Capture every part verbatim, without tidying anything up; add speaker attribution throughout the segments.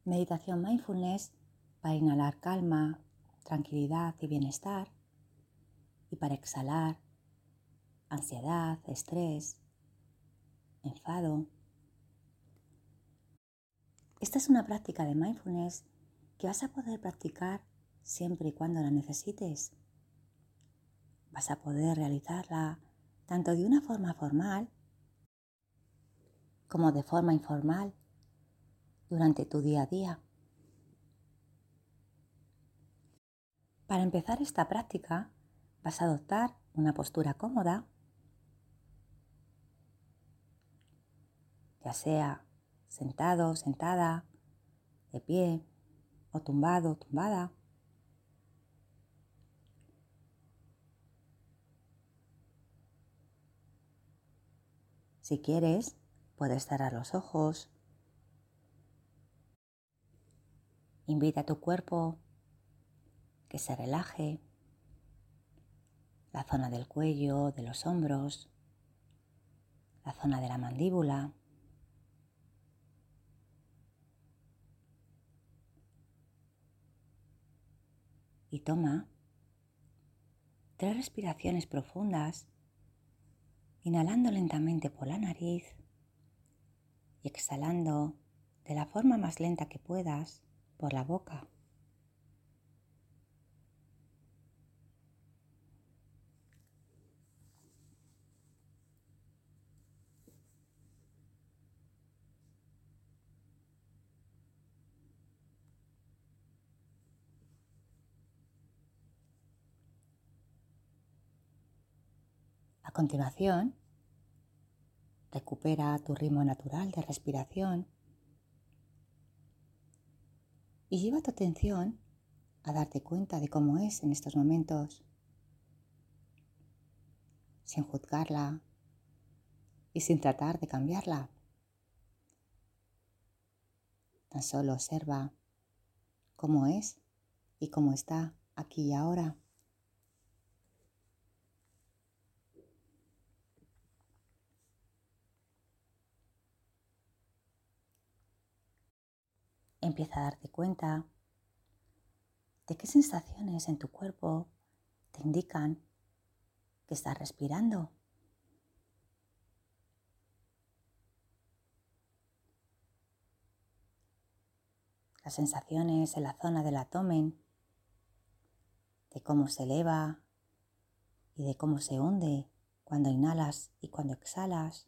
Speaker 1: Meditación mindfulness para inhalar calma, tranquilidad y bienestar, y para exhalar ansiedad, estrés, enfado. Esta es una práctica de mindfulness que vas a poder practicar siempre y cuando la necesites. Vas a poder realizarla tanto de una forma formal como de forma informal durante tu día a día. Para empezar esta práctica, vas a adoptar una postura cómoda, ya sea sentado, sentada, de pie o tumbado, tumbada. Si quieres, puedes cerrar los ojos. Invita a tu cuerpo que se relaje, la zona del cuello, de los hombros, la zona de la mandíbula. Y toma tres respiraciones profundas, inhalando lentamente por la nariz y exhalando de la forma más lenta que puedas por la boca. A continuación, recupera tu ritmo natural de respiración y lleva tu atención a darte cuenta de cómo es en estos momentos, sin juzgarla y sin tratar de cambiarla. Tan solo observa cómo es y cómo está aquí y ahora. Empieza a darte cuenta de qué sensaciones en tu cuerpo te indican que estás respirando. Las sensaciones en la zona del abdomen, de cómo se eleva y de cómo se hunde cuando inhalas y cuando exhalas.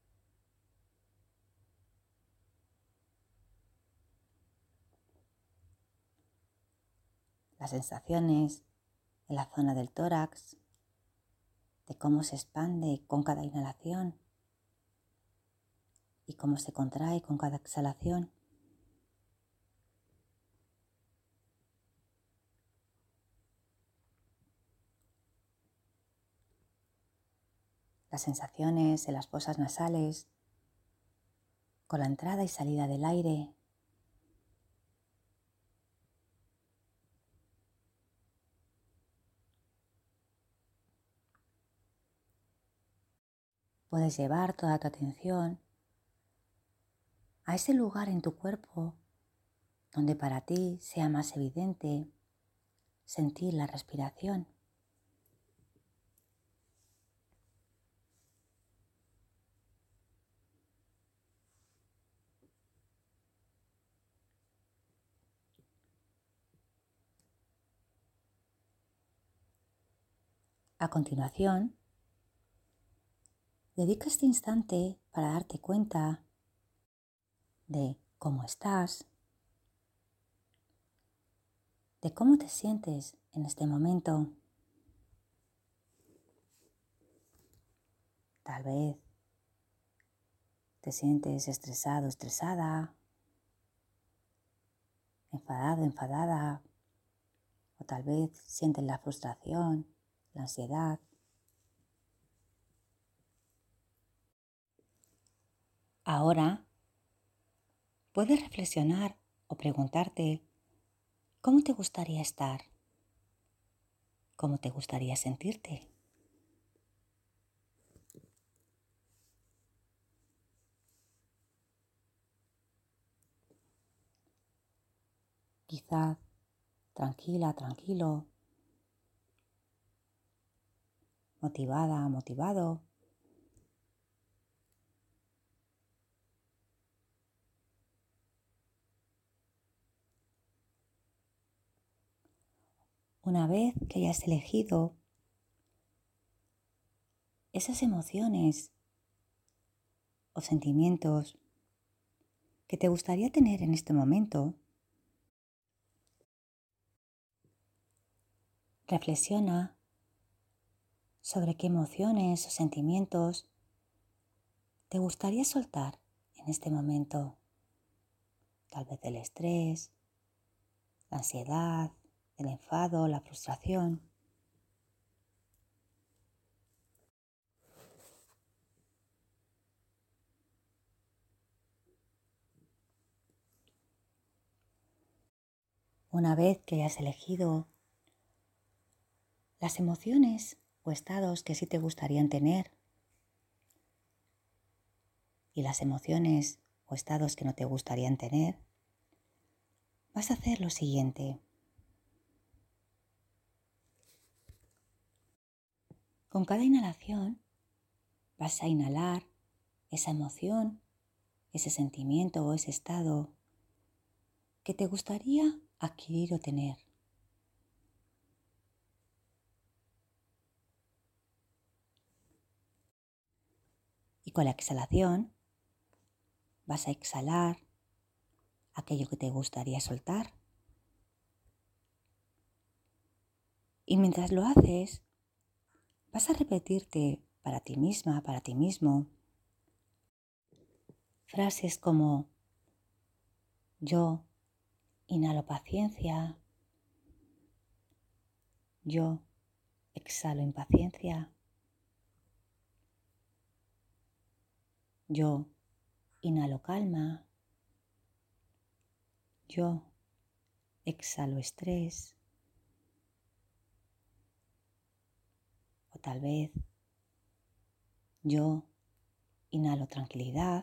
Speaker 1: Las sensaciones en la zona del tórax, de cómo se expande con cada inhalación y cómo se contrae con cada exhalación. Las sensaciones en las fosas nasales, con la entrada y salida del aire. Puedes llevar toda tu atención a ese lugar en tu cuerpo donde para ti sea más evidente sentir la respiración. A continuación, dedica este instante para darte cuenta de cómo estás, de cómo te sientes en este momento. Tal vez te sientes estresado, estresada, enfadado, enfadada, o tal vez sientes la frustración, la ansiedad. Ahora puedes reflexionar o preguntarte cómo te gustaría estar, cómo te gustaría sentirte. quizá tranquila, tranquilo, motivada, motivado. Una vez que hayas elegido esas emociones o sentimientos que te gustaría tener en este momento, reflexiona sobre qué emociones o sentimientos te gustaría soltar en este momento. Tal vez el estrés, la ansiedad, el enfado, la frustración. Una vez que hayas elegido las emociones o estados que sí te gustarían tener y las emociones o estados que no te gustarían tener, vas a hacer lo siguiente. Con cada inhalación vas a inhalar esa emoción, ese sentimiento o ese estado que te gustaría adquirir o tener. Y con la exhalación vas a exhalar aquello que te gustaría soltar. Y mientras lo haces, vas a repetirte para ti misma, para ti mismo, frases como: yo inhalo paciencia, yo exhalo impaciencia, yo inhalo calma, yo exhalo estrés. O tal vez yo inhalo tranquilidad,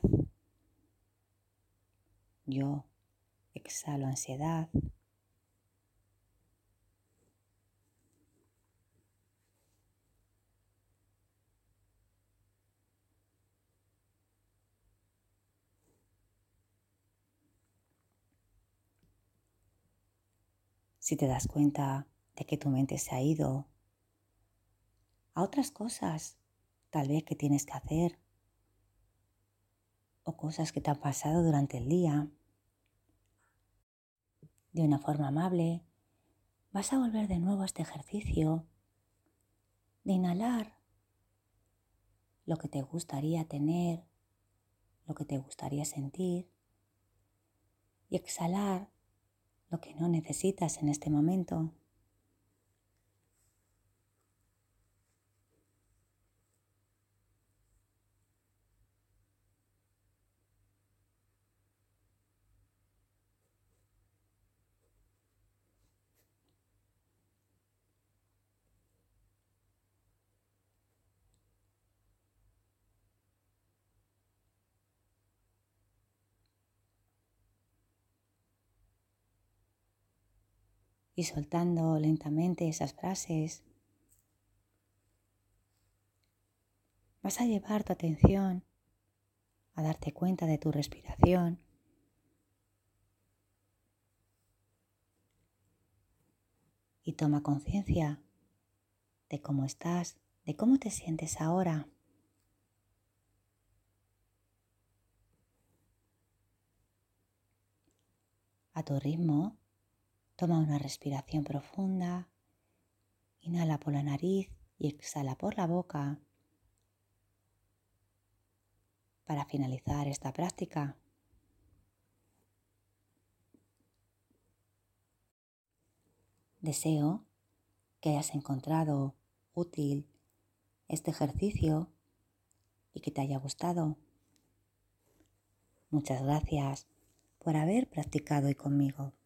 Speaker 1: yo exhalo ansiedad. Si te das cuenta de que tu mente se ha ido a otras cosas, tal vez que tienes que hacer, o cosas que te han pasado durante el día, de una forma amable, vas a volver de nuevo a este ejercicio de inhalar lo que te gustaría tener, lo que te gustaría sentir, y exhalar lo que no necesitas en este momento. Y soltando lentamente esas frases, vas a llevar tu atención a darte cuenta de tu respiración y toma conciencia de cómo estás, de cómo te sientes ahora. A tu ritmo, toma una respiración profunda, inhala por la nariz y exhala por la boca. Para finalizar esta práctica, deseo que hayas encontrado útil este ejercicio y que te haya gustado. Muchas gracias por haber practicado hoy conmigo.